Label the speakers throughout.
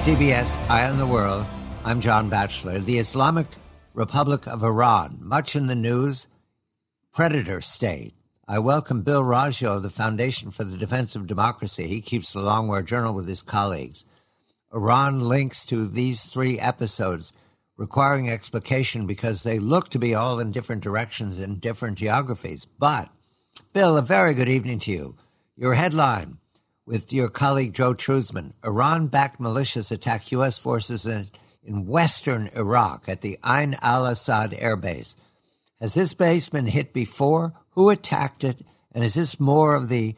Speaker 1: CBS Eye on the World. I'm John Batchelor. The Islamic Republic of Iran, much in the news, predator state. I welcome Bill Raggio of the Foundation for the Defense of Democracy. He keeps the Long War Journal with his colleagues. Iran links to these three episodes requiring explication because they look to be all in different directions in different geographies. But, Bill, a very good evening to you. Your headline with your colleague Joe Truzman: Iran-backed militias attack U.S. forces in western Iraq at the Ain al-Assad air base. Has this base been hit before? Who attacked it? And is this more of the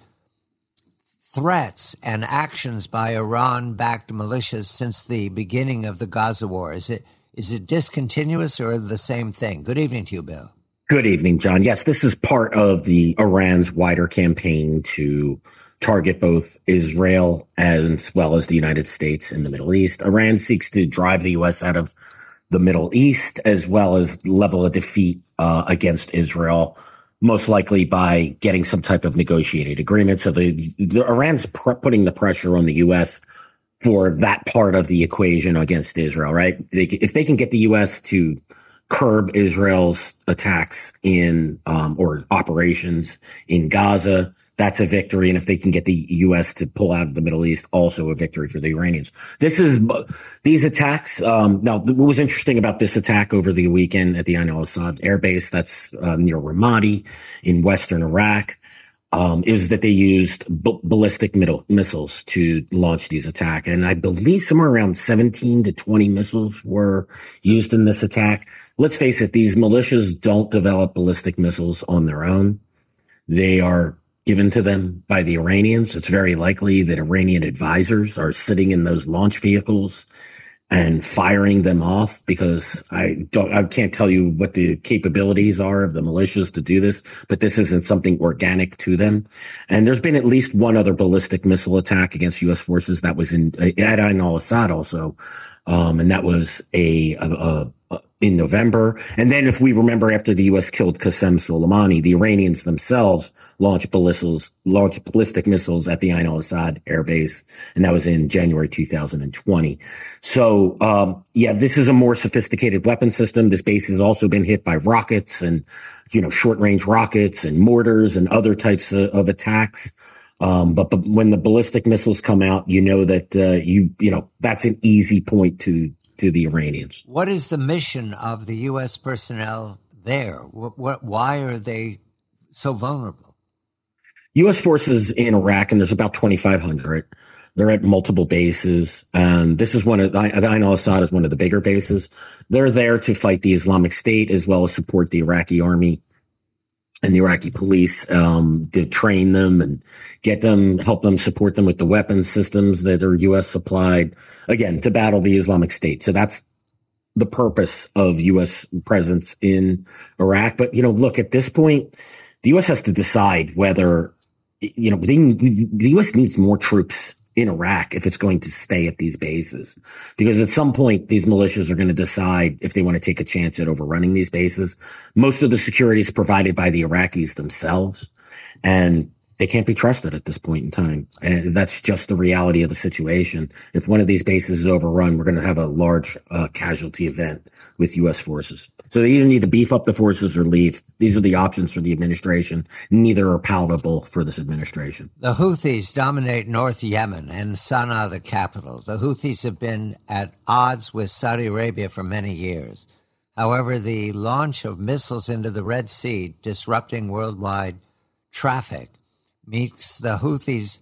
Speaker 1: threats and actions by Iran-backed militias since the beginning of the Gaza war? Is it discontinuous or the same thing? Good evening to you, Bill.
Speaker 2: Good evening, John. Yes, this is part of the Iran's wider campaign to target both Israel as well as the United States in the Middle East. Iran seeks to drive the U.S. out of the Middle East as well as level a defeat against Israel, most likely by getting some type of negotiated agreement. So the Iran's putting the pressure on the U.S. for that part of the equation against Israel, right? If they can get the U.S. to curb Israel's attacks in or operations in Gaza, that's a victory. And if they can get the U.S. to pull out of the Middle East, also a victory for the Iranians. These attacks. Now, what was interesting about this attack over the weekend at the Ain al-Assad air base, that's near Ramadi in western Iraq, is that they used ballistic missiles to launch these attacks. And I believe somewhere around 17 to 20 missiles were used in this attack. Let's face it, these militias don't develop ballistic missiles on their own. They are given to them by the Iranians. It's very likely that Iranian advisors are sitting in those launch vehicles and firing them off, because I can't tell you what the capabilities are of the militias to do this, but this isn't something organic to them. And there's been at least one other ballistic missile attack against U.S. forces that was at Ain al-Assad also. And that was in November. And then if we remember, after the U.S. killed Qasem Soleimani, the Iranians themselves launched ballistic missiles at the Ain al-Assad air base. And that was in January 2020. So, this is a more sophisticated weapon system. This base has also been hit by rockets and, short range rockets and mortars and other types of attacks. But when the ballistic missiles come out, that, that's an easy point to the Iranians.
Speaker 1: What is the mission of the U.S. personnel there? Why are they so vulnerable?
Speaker 2: U.S. forces in Iraq, and there's about 2,500. They're at multiple bases. And this is Ain al-Assad is one of the bigger bases. They're there to fight the Islamic State as well as support the Iraqi army and the Iraqi police, to train them and help them support them with the weapons systems that are U.S. supplied, again, to battle the Islamic State. So that's the purpose of U.S. presence in Iraq. But, look, at this point, the U.S. has to decide whether, the U.S. needs more troops in Iraq if it's going to stay at these bases, because at some point these militias are going to decide if they want to take a chance at overrunning these bases. Most of the security is provided by the Iraqis themselves, and they can't be trusted at this point in time. And that's just the reality of the situation. If one of these bases is overrun, we're going to have a large casualty event with U.S. forces. So they either need to beef up the forces or leave. These are the options for the administration. Neither are palatable for this administration.
Speaker 1: The Houthis dominate North Yemen and Sana'a, the capital. The Houthis have been at odds with Saudi Arabia for many years. However, the launch of missiles into the Red Sea, disrupting worldwide traffic, makes the Houthis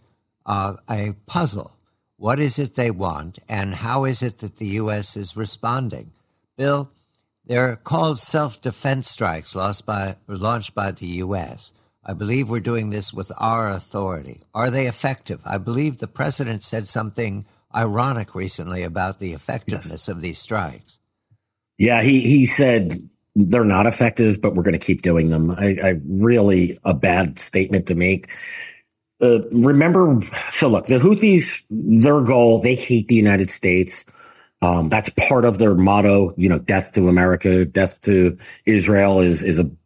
Speaker 1: a puzzle. What is it they want, and how is it that the U.S. is responding? Bill, they're called self-defense strikes launched by the U.S. I believe we're doing this with our authority. Are they effective? I believe the president said something ironic recently about the effectiveness of these strikes.
Speaker 2: Yeah, he said they're not effective, but we're going to keep doing them. I really a bad statement to make. Remember, so look, the Houthis, their goal, they hate the United States. That's part of their motto, death to America, death to Israel is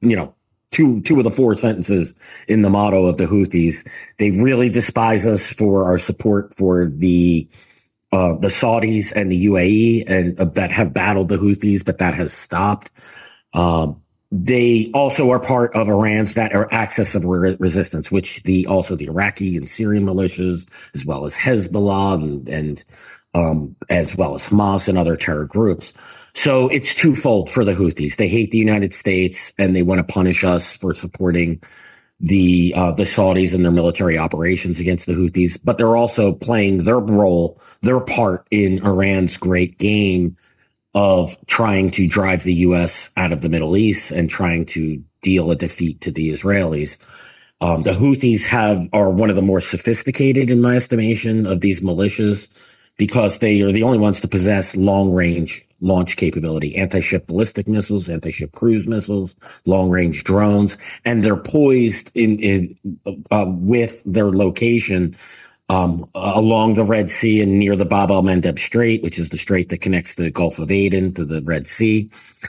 Speaker 2: two of the four sentences in the motto of the Houthis. They really despise us for our support for the the Saudis and the UAE, and that have battled the Houthis, but that has stopped. They also are part of Iran's that are axis of resistance, which also the Iraqi and Syrian militias, as well as Hezbollah and as well as Hamas and other terror groups. So it's twofold for the Houthis. They hate the United States and they want to punish us for supporting the Saudis and their military operations against the Houthis, but they're also playing their role, their part in Iran's great game of trying to drive the U.S. out of the Middle East and trying to deal a defeat to the Israelis. The Houthis are one of the more sophisticated, in my estimation, of these militias because they are the only ones to possess long-range launch capability, anti-ship ballistic missiles, anti-ship cruise missiles, long-range drones, and they're poised with their location along the Red Sea and near the Bab el-Mandeb Strait, which is the strait that connects the Gulf of Aden to the Red Sea,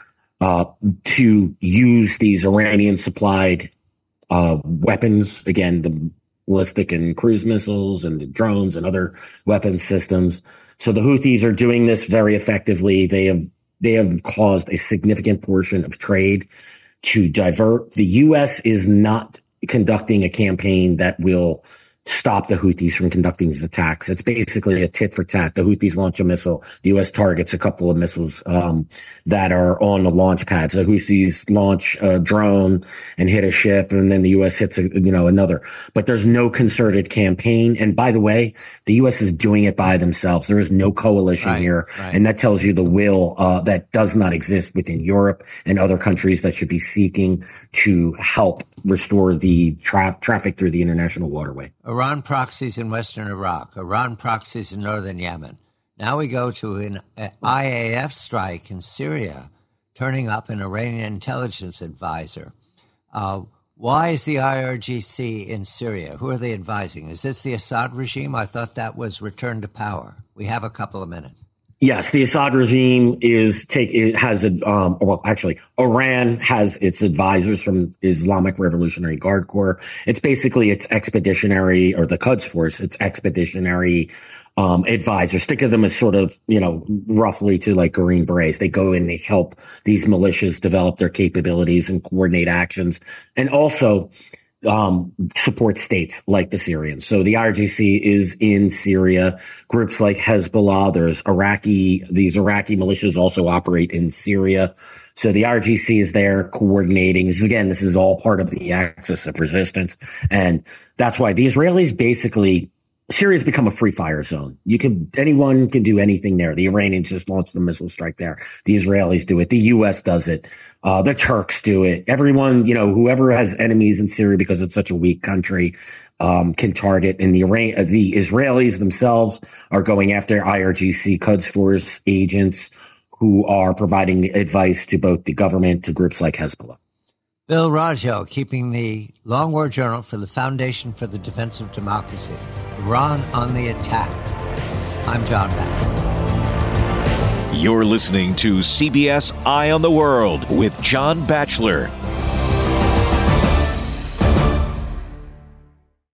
Speaker 2: to use these Iranian-supplied weapons, again, the ballistic and cruise missiles and the drones and other weapons systems. So the Houthis are doing this very effectively. They have caused a significant portion of trade to divert. The U.S. is not conducting a campaign that will stop the Houthis from conducting these attacks. It's basically a tit for tat. The Houthis launch a missile. The U.S. targets a couple of missiles that are on the launch pads. The Houthis launch a drone and hit a ship, and then the U.S. hits another. But there's no concerted campaign. And by the way, the U.S. is doing it by themselves. There is no coalition here. Right. And that tells you the will that does not exist within Europe and other countries that should be seeking to help restore the traffic through the international waterway.
Speaker 1: Iran proxies in western Iraq, Iran proxies in northern Yemen. Now we go to an IAF strike in Syria, turning up an Iranian intelligence advisor. Why is the IRGC in Syria? Who are they advising? Is this the Assad regime? I thought that was return to power. We have a couple of minutes.
Speaker 2: Yes, the Assad regime Iran has its advisors from Islamic Revolutionary Guard Corps. It's basically its expeditionary, or the Quds Force, its expeditionary advisors. Think of them as sort of, roughly to like Green Berets. They go in, they help these militias develop their capabilities and coordinate actions, and also support states like the Syrians. So the IRGC is in Syria. Groups like Hezbollah, these Iraqi militias also operate in Syria. So the IRGC is there coordinating. This is all part of the axis of resistance. And that's why the Israelis basically, Syria's become a free fire zone. Anyone can do anything there. The Iranians just launched the missile strike there. The Israelis do it. The U.S. does it. The Turks do it. Everyone, whoever has enemies in Syria because it's such a weak country, can target. And the Israelis themselves are going after IRGC Quds Force agents who are providing advice to both the government, to groups like Hezbollah.
Speaker 1: Bill Raggio, keeping the Long War Journal for the Foundation for the Defense of Democracy. Iran on the attack. I'm John Batchelor.
Speaker 3: You're listening to CBS Eye on the World with John Batchelor.